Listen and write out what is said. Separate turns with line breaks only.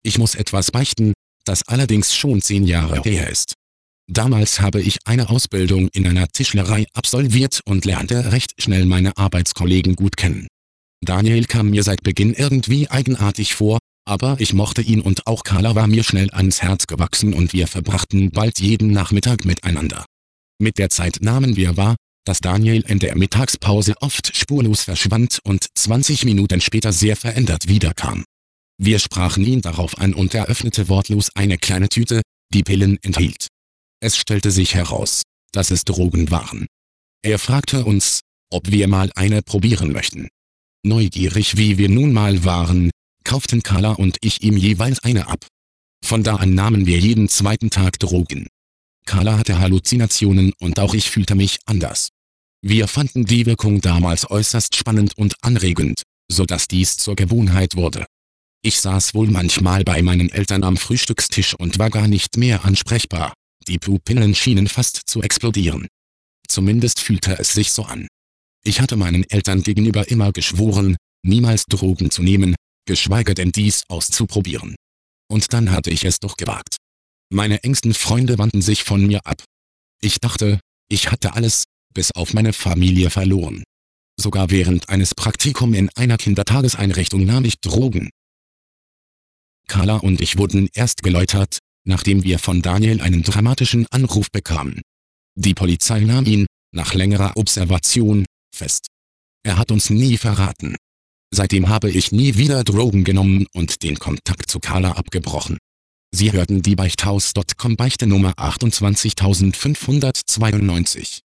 Ich muss etwas beichten, das allerdings schon 10 Jahre her ist. Damals habe ich eine Ausbildung in einer Tischlerei absolviert und lernte recht schnell meine Arbeitskollegen gut kennen. Daniel kam mir seit Beginn irgendwie eigenartig vor, aber ich mochte ihn und auch Carla war mir schnell ans Herz gewachsen und wir verbrachten bald jeden Nachmittag miteinander. Mit der Zeit nahmen wir wahr, dass Daniel in der Mittagspause oft spurlos verschwand und 20 Minuten später sehr verändert wiederkam. Wir sprachen ihn darauf an und er öffnete wortlos eine kleine Tüte, die Pillen enthielt. Es stellte sich heraus, dass es Drogen waren. Er fragte uns, ob wir mal eine probieren möchten. Neugierig wie wir nun mal waren, kauften Carla und ich ihm jeweils eine ab. Von da an nahmen wir jeden zweiten Tag Drogen. Carla hatte Halluzinationen und auch ich fühlte mich anders. Wir fanden die Wirkung damals äußerst spannend und anregend, sodass dies zur Gewohnheit wurde. Ich saß wohl manchmal bei meinen Eltern am Frühstückstisch und war gar nicht mehr ansprechbar. Die Pupillen schienen fast zu explodieren. Zumindest fühlte es sich so an. Ich hatte meinen Eltern gegenüber immer geschworen, niemals Drogen zu nehmen, geschweige denn dies auszuprobieren. Und dann hatte ich es doch gewagt. Meine engsten Freunde wandten sich von mir ab. Ich dachte, ich hatte alles, bis auf meine Familie verloren. Sogar während eines Praktikums in einer Kindertageseinrichtung nahm ich Drogen. Carla und ich wurden erst geläutert, nachdem wir von Daniel einen dramatischen Anruf bekamen. Die Polizei nahm ihn, nach längerer Observation, fest. Er hat uns nie verraten. Seitdem habe ich nie wieder Drogen genommen und den Kontakt zu Carla abgebrochen. Sie hörten die Beichthaus.com Beichte Nummer 28592.